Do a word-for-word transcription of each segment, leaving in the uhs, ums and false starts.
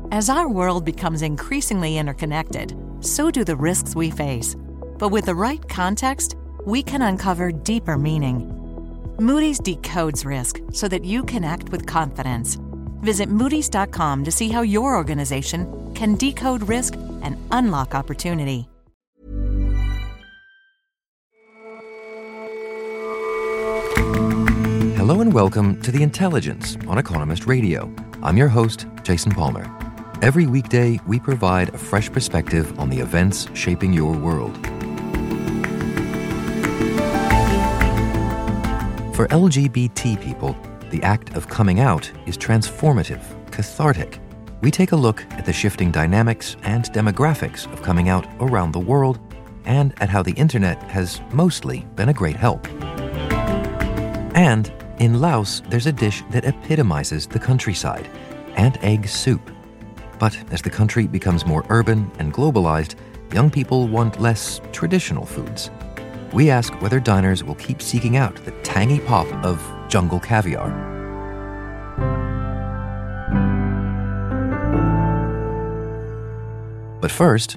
As our world becomes increasingly interconnected, so do the risks we face. But with the right context, we can uncover deeper meaning. Moody's decodes risk so that you can act with confidence. Visit Moody's dot com to see how your organization can decode risk and unlock opportunity. Hello and welcome to The Intelligence on Economist Radio. I'm your host, Jason Palmer. Every weekday, we provide a fresh perspective on the events shaping your world. For L G B T people, the act of coming out is transformative, cathartic. We take a look at the shifting dynamics and demographics of coming out around the world and at how the internet has mostly been a great help. And in Laos, there's a dish that epitomizes the countryside, ant egg soup. But as the country becomes more urban and globalized, young people want less traditional foods. We ask whether diners will keep seeking out the tangy pop of jungle caviar. But first,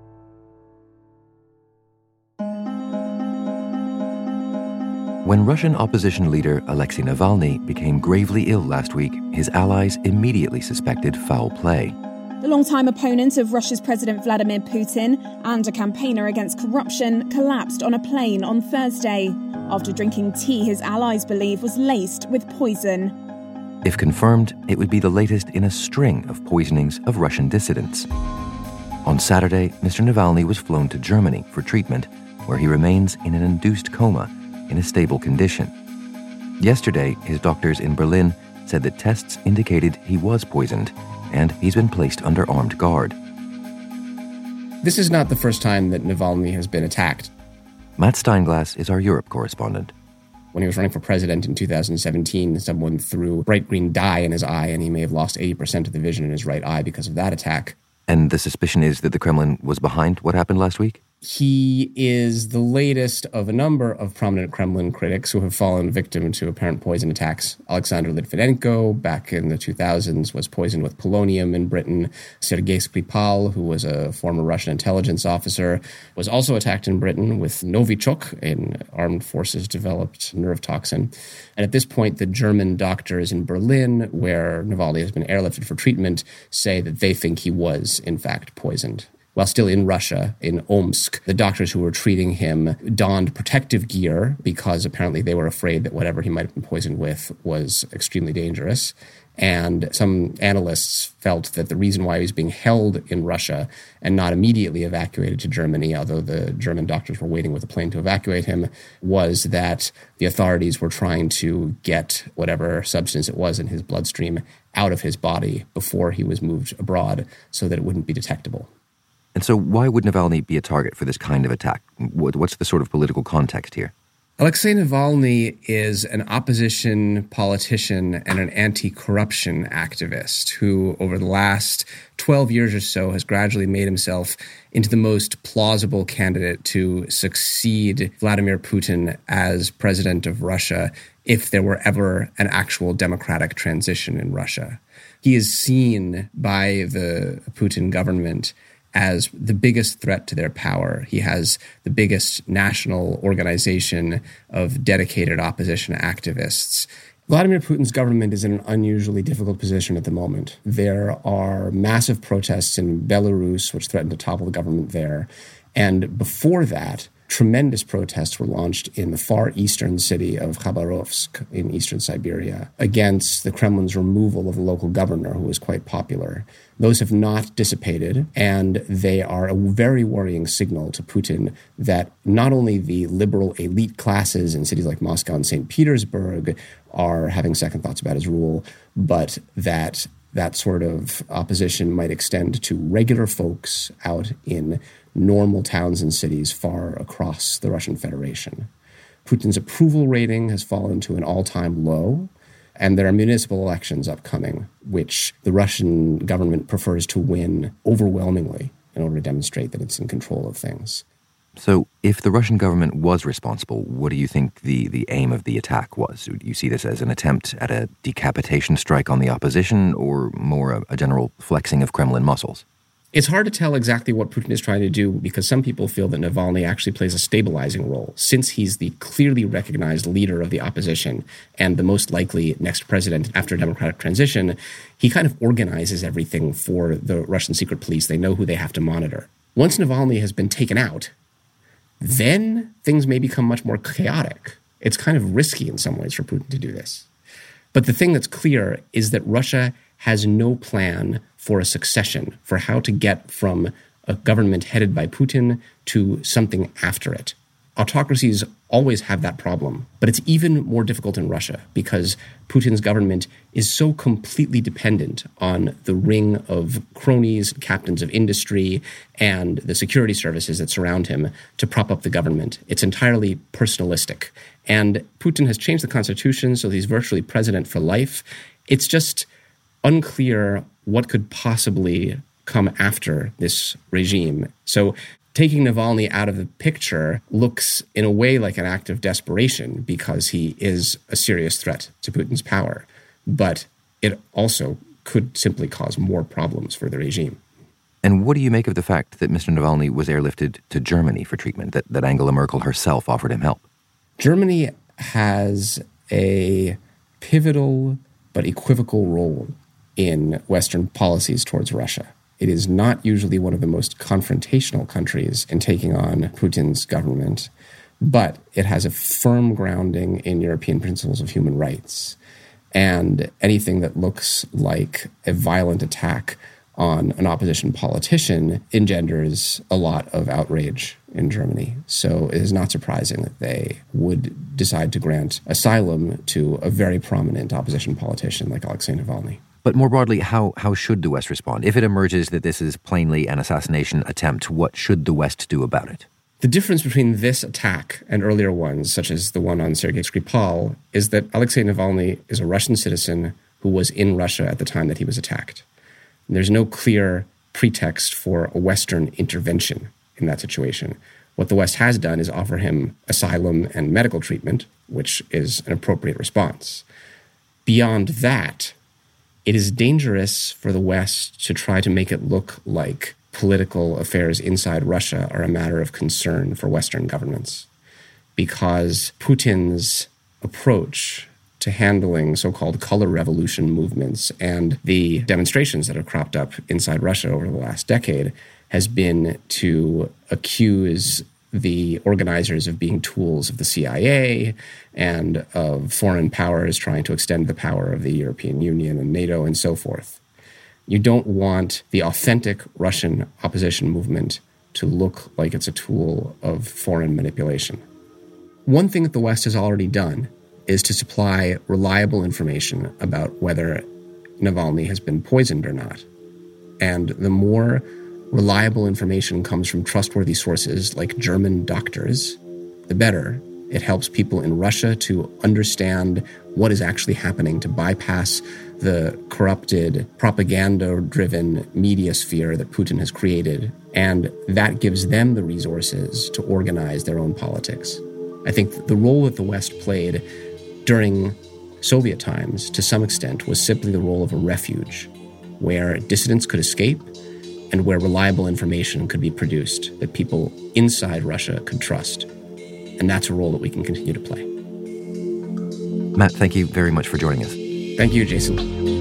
when Russian opposition leader Alexei Navalny became gravely ill last week, his allies immediately suspected foul play. The longtime opponent of Russia's President Vladimir Putin and a campaigner against corruption collapsed on a plane on Thursday after drinking tea his allies believe was laced with poison. If confirmed, it would be the latest in a string of poisonings of Russian dissidents. On Saturday, Mister Navalny was flown to Germany for treatment, where he remains in an induced coma in a stable condition. Yesterday, his doctors in Berlin said that tests indicated he was poisoned, and he's been placed under armed guard. This is not the first time that Navalny has been attacked. Matt Steinglass is our Europe correspondent. When he was running for president in two thousand seventeen, someone threw bright green dye in his eye, and he may have lost eighty percent of the vision in his right eye because of that attack. And the suspicion is that the Kremlin was behind what happened last week? He is the latest of a number of prominent Kremlin critics who have fallen victim to apparent poison attacks. Alexander Litvinenko, back in the two thousands, was poisoned with polonium in Britain. Sergei Skripal, who was a former Russian intelligence officer, was also attacked in Britain with Novichok, an armed forces-developed nerve toxin. And at this point, the German doctors in Berlin, where Navalny has been airlifted for treatment, say that they think he was, in fact, poisoned. While still in Russia, in Omsk, the doctors who were treating him donned protective gear because apparently they were afraid that whatever he might have been poisoned with was extremely dangerous. And some analysts felt that the reason why he was being held in Russia and not immediately evacuated to Germany, although the German doctors were waiting with a plane to evacuate him, was that the authorities were trying to get whatever substance it was in his bloodstream out of his body before he was moved abroad so that it wouldn't be detectable. And so why would Navalny be a target for this kind of attack? What's the sort of political context here? Alexei Navalny is an opposition politician and an anti-corruption activist who, over the last twelve years or so, has gradually made himself into the most plausible candidate to succeed Vladimir Putin as president of Russia if there were ever an actual democratic transition in Russia. He is seen by the Putin government as the biggest threat to their power. He has the biggest national organization of dedicated opposition activists. Vladimir Putin's government is in an unusually difficult position at the moment. There are massive protests in Belarus, which threaten to topple the government there. And before that, tremendous protests were launched in the far eastern city of Khabarovsk in eastern Siberia against the Kremlin's removal of the local governor, who was quite popular. Those have not dissipated, and they are a very worrying signal to Putin that not only the liberal elite classes in cities like Moscow and Saint Petersburg are having second thoughts about his rule, but that that sort of opposition might extend to regular folks out in normal towns and cities far across the Russian Federation. Putin's approval rating has fallen to an all-time low, and there are municipal elections upcoming, which the Russian government prefers to win overwhelmingly in order to demonstrate that it's in control of things. So if the Russian government was responsible, what do you think the, the aim of the attack was? Do you see this as an attempt at a decapitation strike on the opposition, or more a, a general flexing of Kremlin muscles? It's hard to tell exactly what Putin is trying to do, because some people feel that Navalny actually plays a stabilizing role. Since he's the clearly recognized leader of the opposition and the most likely next president after a democratic transition, he kind of organizes everything for the Russian secret police. They know who they have to monitor. Once Navalny has been taken out, then things may become much more chaotic. It's kind of risky in some ways for Putin to do this. But the thing that's clear is that Russia has no plan for a succession, for how to get from a government headed by Putin to something after it. Autocracies always have that problem, but it's even more difficult in Russia because Putin's government is so completely dependent on the ring of cronies, captains of industry, and the security services that surround him to prop up the government. It's entirely personalistic. And Putin has changed the constitution so that he's virtually president for life. It's just unclear what could possibly come after this regime. So taking Navalny out of the picture looks in a way like an act of desperation because he is a serious threat to Putin's power. But it also could simply cause more problems for the regime. And what do you make of the fact that Mister Navalny was airlifted to Germany for treatment, that, that Angela Merkel herself offered him help? Germany has a pivotal but equivocal role in Western policies towards Russia. It is not usually one of the most confrontational countries in taking on Putin's government, but it has a firm grounding in European principles of human rights. And anything that looks like a violent attack on an opposition politician engenders a lot of outrage in Germany. So it is not surprising that they would decide to grant asylum to a very prominent opposition politician like Alexei Navalny. But more broadly, how, how should the West respond? If it emerges that this is plainly an assassination attempt, what should the West do about it? The difference between this attack and earlier ones, such as the one on Sergei Skripal, is that Alexei Navalny is a Russian citizen who was in Russia at the time that he was attacked. And there's no clear pretext for a Western intervention in that situation. What the West has done is offer him asylum and medical treatment, which is an appropriate response. Beyond that, it is dangerous for the West to try to make it look like political affairs inside Russia are a matter of concern for Western governments, because Putin's approach to handling so-called color revolution movements and the demonstrations that have cropped up inside Russia over the last decade has been to accuse the organizers of being tools of the C I A and of foreign powers trying to extend the power of the European Union and NATO and so forth. You don't want the authentic Russian opposition movement to look like it's a tool of foreign manipulation. One thing that the West has already done is to supply reliable information about whether Navalny has been poisoned or not. And the more reliable information comes from trustworthy sources like German doctors, the better. It helps people in Russia to understand what is actually happening, to bypass the corrupted, propaganda-driven media sphere that Putin has created. And that gives them the resources to organize their own politics. I think the role that the West played during Soviet times, to some extent, was simply the role of a refuge, where dissidents could escape and where reliable information could be produced that people inside Russia could trust. And that's a role that we can continue to play. Matt, thank you very much for joining us. Thank you, Jason.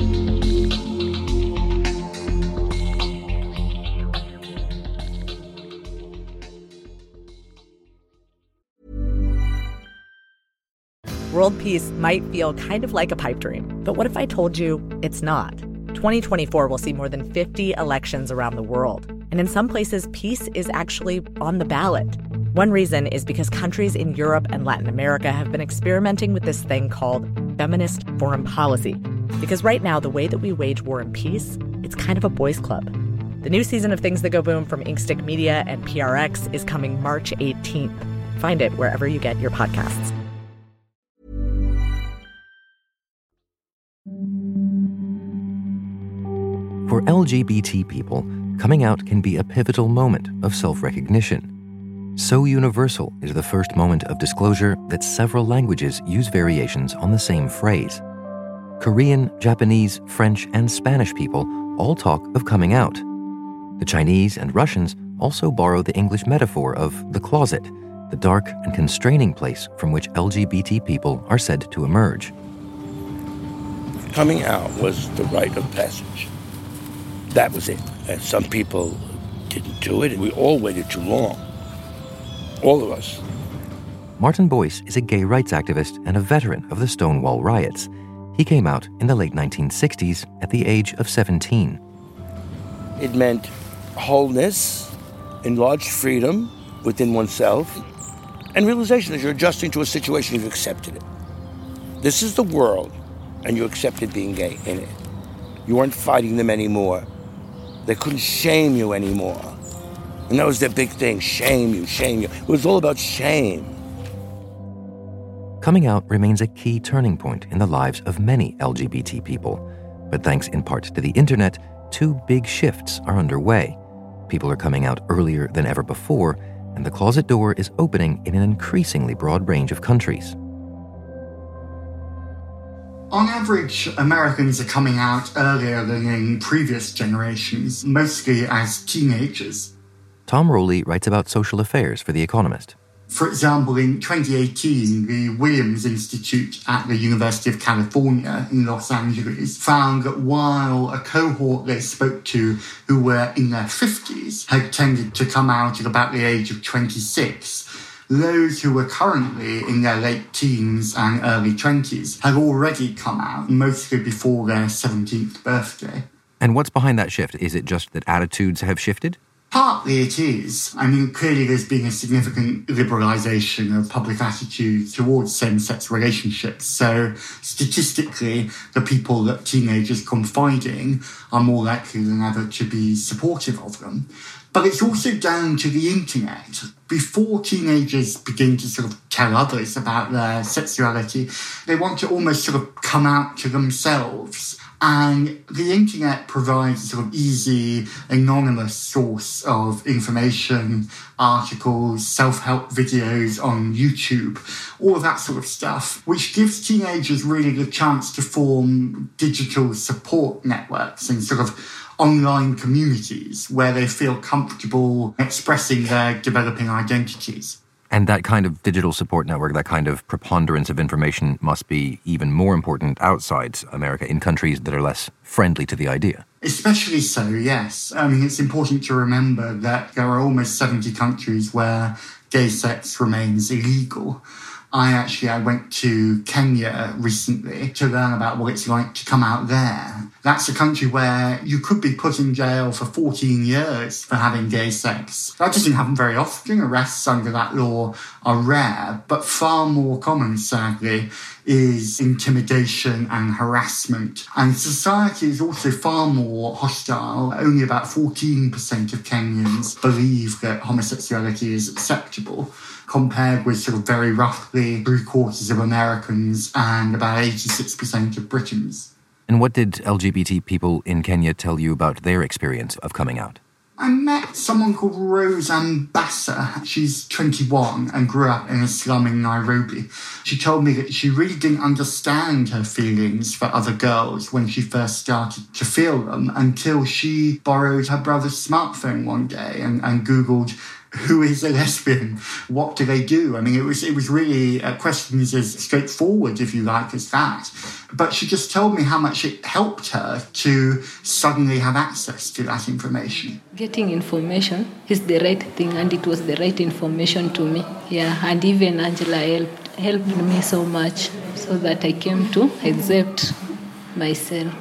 World peace might feel kind of like a pipe dream, but what if I told you it's not? twenty twenty-four will see more than fifty elections around the world. And in some places, peace is actually on the ballot. One reason is because countries in Europe and Latin America have been experimenting with this thing called feminist foreign policy. Because right now, the way that we wage war and peace, it's kind of a boys' club. The new season of Things That Go Boom from Inkstick Media and P R X is coming March eighteenth. Find it wherever you get your podcasts. For L G B T people, coming out can be a pivotal moment of self-recognition. So universal is the first moment of disclosure that several languages use variations on the same phrase. Korean, Japanese, French, and Spanish people all talk of coming out. The Chinese and Russians also borrow the English metaphor of the closet, the dark and constraining place from which L G B T people are said to emerge. Coming out was the rite of passage. That was it. And some people didn't do it. We all waited too long. All of us. Martin Boyce is a gay rights activist and a veteran of the Stonewall riots. He came out in the late nineteen sixties at the age of seventeen. It meant wholeness, enlarged freedom within oneself, and realization that you're adjusting to a situation, you've accepted it. This is the world, and you accepted being gay in it. You weren't fighting them anymore. They couldn't shame you anymore. And that was their big thing, shame you, shame you. It was all about shame. Coming out remains a key turning point in the lives of many L G B T people. But thanks in part to the internet, two big shifts are underway. People are coming out earlier than ever before, and the closet door is opening in an increasingly broad range of countries. On average, Americans are coming out earlier than in previous generations, mostly as teenagers. Tom Rowley writes about social affairs for The Economist. For example, in twenty eighteen, the Williams Institute at the University of California in Los Angeles found that while a cohort they spoke to who were in their fifties had tended to come out at about the age of twenty-six, those who were currently in their late teens and early twenties had already come out, mostly before their seventeenth birthday. And what's behind that shift? Is it just that attitudes have shifted? Partly it is. I mean, clearly there's been a significant liberalisation of public attitudes towards same-sex relationships. So statistically, the people that teenagers confide in are more likely than ever to be supportive of them. But it's also down to the internet. Before teenagers begin to sort of tell others about their sexuality, they want to almost sort of come out to themselves. And the internet provides a sort of easy, anonymous source of information, articles, self-help videos on YouTube, all of that sort of stuff, which gives teenagers really the chance to form digital support networks and sort of online communities where they feel comfortable expressing their developing identities. And that kind of digital support network, that kind of preponderance of information must be even more important outside America, in countries that are less friendly to the idea. Especially so, yes. I mean, it's important to remember that there are almost seventy countries where gay sex remains illegal. I actually, I went to Kenya recently to learn about what it's like to come out there. That's a country where you could be put in jail for fourteen years for having gay sex. That doesn't happen very often. Arrests under that law are rare, but far more common, sadly, is intimidation and harassment. And society is also far more hostile. Only about fourteen percent of Kenyans believe that homosexuality is acceptable, compared with sort of very roughly three quarters of Americans and about eighty-six percent of Britons. And what did L G B T people in Kenya tell you about their experience of coming out? I met someone called Rose Ambassa. She's twenty-one and grew up in a slum in Nairobi. She told me that she really didn't understand her feelings for other girls when she first started to feel them until she borrowed her brother's smartphone one day and, and Googled, who is a lesbian? What do they do? I mean, it was it was really uh, questions as straightforward, if you like, as that. But she just told me how much it helped her to suddenly have access to that information. Getting information is the right thing, and it was the right information to me. Yeah, and even Angela helped, helped me so much so that I came to accept myself.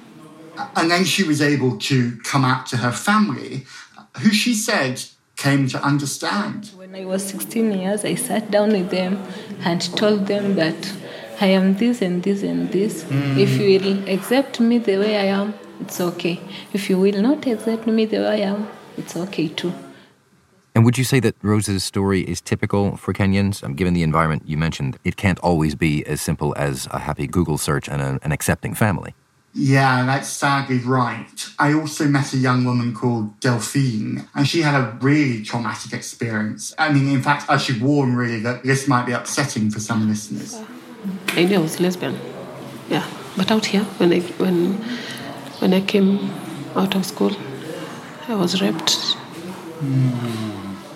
And then she was able to come out to her family, who she said came to understand. When I was sixteen years, I sat down with them and told them that I am this and this and this. Mm. If you will accept me the way I am, it's okay. If you will not accept me the way I am, it's okay too. And would you say that Rose's story is typical for Kenyans? Um, given the environment you mentioned, it can't always be as simple as a happy Google search and a, an accepting family. Yeah, that's sadly right. I also met a young woman called Delphine, and she had a really traumatic experience. I mean, in fact, I should warn really that this might be upsetting for some listeners. I knew I was lesbian, yeah. But out here, when I when when I came out of school, I was raped. Mm.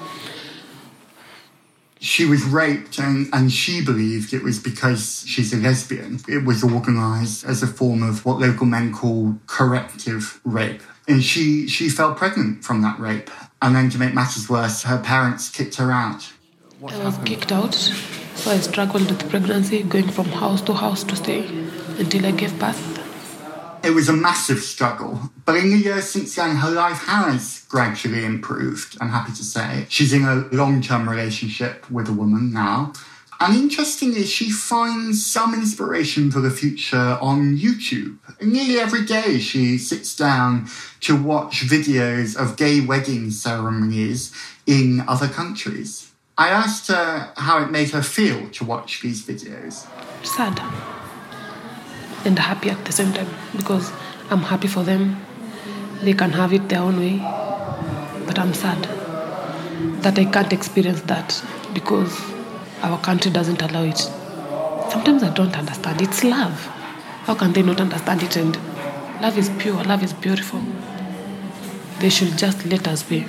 She was raped, and, and she believed it was because she's a lesbian. It was organised as a form of what local men call corrective rape. And she, she fell pregnant from that rape. And then to make matters worse, her parents kicked her out. What I was happened? Kicked out, so I struggled with the pregnancy, going from house to house to stay until I gave birth. It was a massive struggle, but in the years since then, her life has gradually improved, I'm happy to say. She's in a long-term relationship with a woman now. And interestingly, she finds some inspiration for the future on YouTube. Nearly every day, she sits down to watch videos of gay wedding ceremonies in other countries. I asked her how it made her feel to watch these videos. Sad. And happy at the same time, because I'm happy for them. They can have it their own way. But I'm sad that I can't experience that because our country doesn't allow it. Sometimes I don't understand. It's love. How can they not understand it? And love is pure. Love is beautiful. They should just let us be.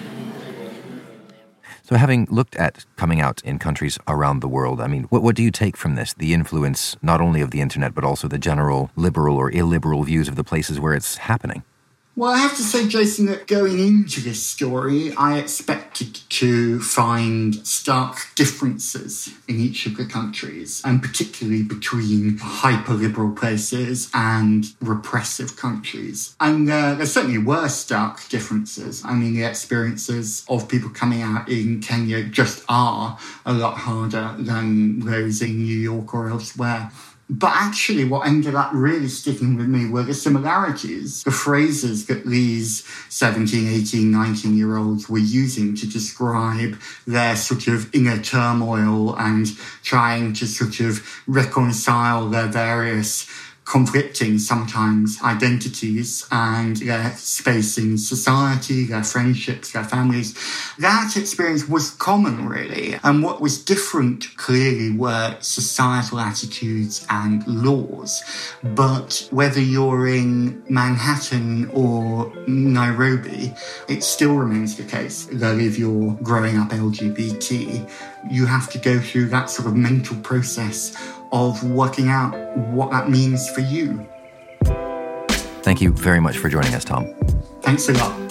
So having looked at coming out in countries around the world, I mean, what, what do you take from this? The influence not only of the internet, but also the general liberal or illiberal views of the places where it's happening? Well, I have to say, Jason, that going into this story, I expected to find stark differences in each of the countries, and particularly between hyper-liberal places and repressive countries. And uh, there certainly were stark differences. I mean, the experiences of people coming out in Kenya just are a lot harder than those in New York or elsewhere. But actually what ended up really sticking with me were the similarities, the phrases that these seventeen, eighteen, nineteen-year-olds were using to describe their sort of inner turmoil and trying to sort of reconcile their various conflicting, sometimes, identities and their space in society, their friendships, their families. That experience was common, really. And what was different, clearly, were societal attitudes and laws. But whether you're in Manhattan or Nairobi, it still remains the case that if you're growing up L G B T, you have to go through that sort of mental process of working out what that means for you. Thank you very much for joining us, Tom. Thanks a lot.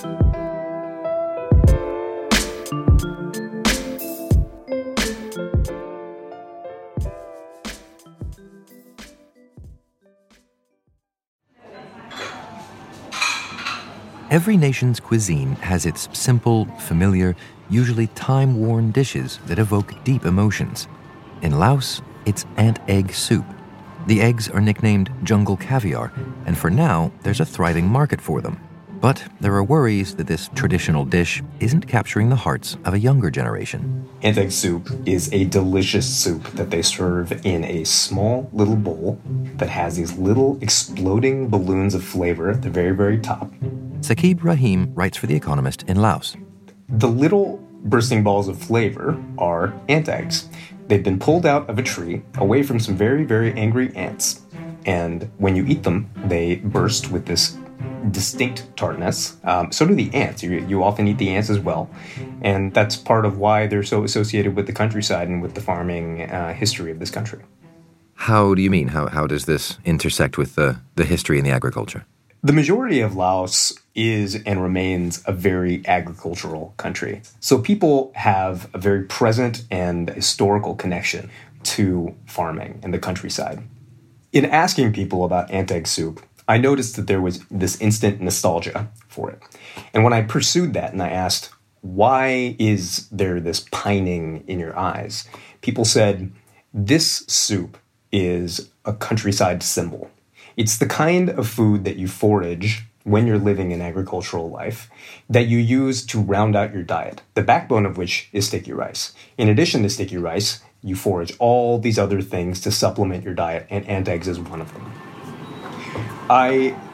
Every nation's cuisine has its simple, familiar, usually time-worn dishes that evoke deep emotions. In Laos, it's ant egg soup. The eggs are nicknamed jungle caviar, and for now, there's a thriving market for them. But there are worries that this traditional dish isn't capturing the hearts of a younger generation. Ant egg soup is a delicious soup that they serve in a small little bowl that has these little exploding balloons of flavor at the very, very top. Saqib Rahim writes for The Economist in Laos. The little bursting balls of flavor are ant eggs. They've been pulled out of a tree away from some very, very angry ants. And when you eat them, they burst with this distinct tartness. Um, so do the ants. You, you often eat the ants as well. And that's part of why they're so associated with the countryside and with the farming uh, history of this country. How do you mean? How, how does this intersect with the, the history and the agriculture? The majority of Laos is and remains a very agricultural country. So people have a very present and historical connection to farming and the countryside. In asking people about ant egg soup, I noticed that there was this instant nostalgia for it. And when I pursued that and I asked, why is there this pining in your eyes? People said, this soup is a countryside symbol. It's the kind of food that you forage when you're living an agricultural life that you use to round out your diet, the backbone of which is sticky rice. In addition to sticky rice, you forage all these other things to supplement your diet, and ant eggs is one of them. I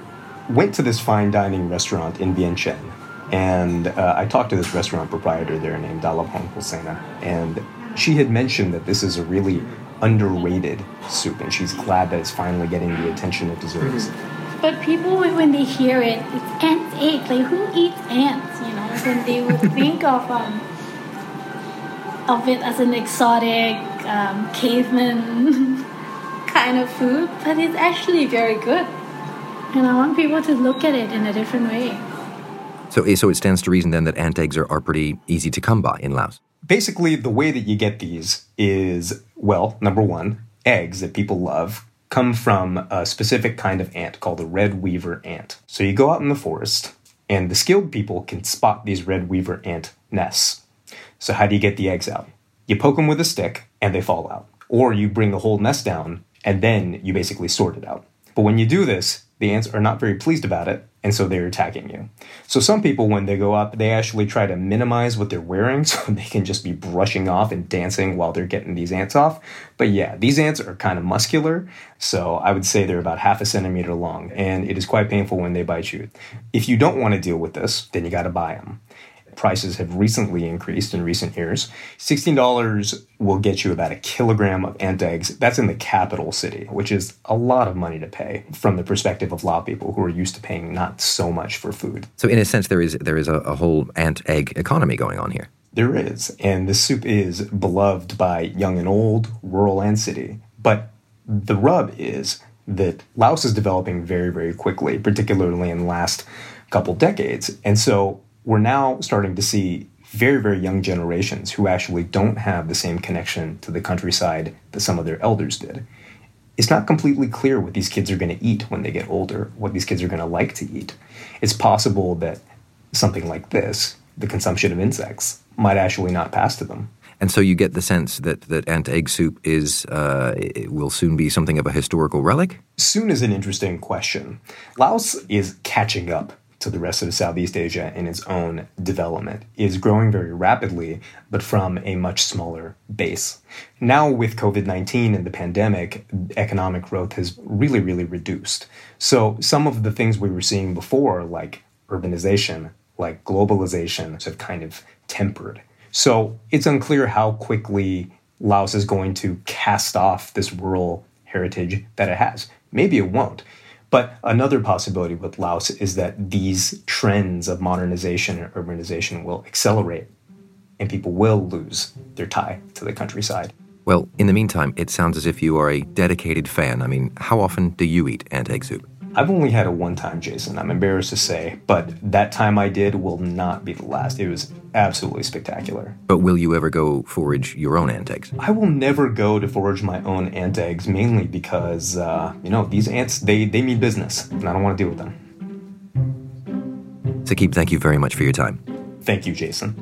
went to this fine dining restaurant in Vientiane. And uh, I talked to this restaurant proprietor there named Dalapong Hosseina, and she had mentioned that this is a really underrated soup, and she's glad that it's finally getting the attention it deserves. But people, when they hear it, it's ants' egg. Like, who eats ants? You know, then they would think of um, of it as an exotic um, caveman kind of food, but it's actually very good. And I want people to look at it in a different way. So, so it stands to reason then that ant eggs are, are pretty easy to come by in Laos. Basically, the way that you get these is, well, number one, eggs that people love come from a specific kind of ant called the red weaver ant. So you go out in the forest, and the skilled people can spot these red weaver ant nests. So how do you get the eggs out? You poke them with a stick, and they fall out. Or you bring the whole nest down, and then you basically sort it out. But when you do this, the ants are not very pleased about it, and so they're attacking you. So some people, when they go up, they actually try to minimize what they're wearing so they can just be brushing off and dancing while they're getting these ants off. But yeah, these ants are kind of muscular, so I would say they're about half a centimeter long, and it is quite painful when they bite you. If you don't want to deal with this, then you got to buy them. Prices have recently increased in recent years. sixteen dollars will get you about a kilogram of ant eggs. That's in the capital city, which is a lot of money to pay from the perspective of Lao people who are used to paying not so much for food. So in a sense, there is there is a, a whole ant egg economy going on here. There is, and this soup is beloved by young and old, rural and city. But the rub is that Laos is developing very, very quickly, particularly in the last couple decades. And so we're now starting to see very, very young generations who actually don't have the same connection to the countryside that some of their elders did. It's not completely clear what these kids are going to eat when they get older, what these kids are going to like to eat. It's possible that something like this, the consumption of insects, might actually not pass to them. And so you get the sense that, that ant egg soup is uh, it will soon be something of a historical relic? Soon is an interesting question. Laos is catching up to the rest of Southeast Asia in its own development. It is growing very rapidly, but from a much smaller base. Now with covid nineteen and the pandemic, economic growth has really, really reduced. So some of the things we were seeing before, like urbanization, like globalization, have kind of tempered. So it's unclear how quickly Laos is going to cast off this rural heritage that it has. Maybe it won't. But another possibility with Laos is that these trends of modernization and urbanization will accelerate, and people will lose their tie to the countryside. Well, in the meantime, it sounds as if you are a dedicated fan. I mean, how often do you eat ant egg soup? I've only had it one time, Jason. I'm embarrassed to say, but that time I did will not be the last. It was absolutely spectacular. But will you ever go forage your own ant eggs? I will never go to forage my own ant eggs, mainly because, uh, you know, these ants, they, they mean business, and I don't want to deal with them. Saqib, thank you very much for your time. Thank you, Jason.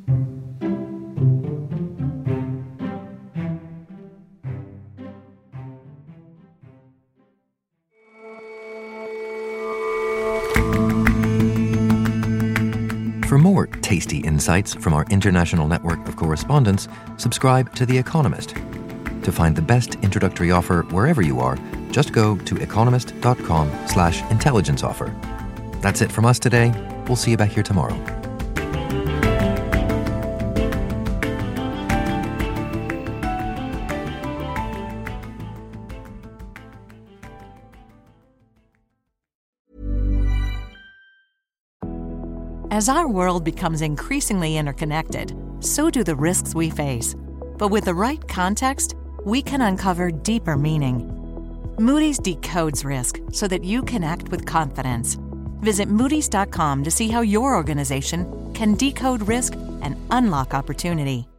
For more tasty insights from our international network of correspondents, subscribe to The Economist. To find the best introductory offer wherever you are, just go to economist.com slash intelligence offer. That's it from us today. We'll see you back here tomorrow. As our world becomes increasingly interconnected, so do the risks we face. But with the right context, we can uncover deeper meaning. Moody's decodes risk so that you can act with confidence. Visit Moody's dot com to see how your organization can decode risk and unlock opportunity.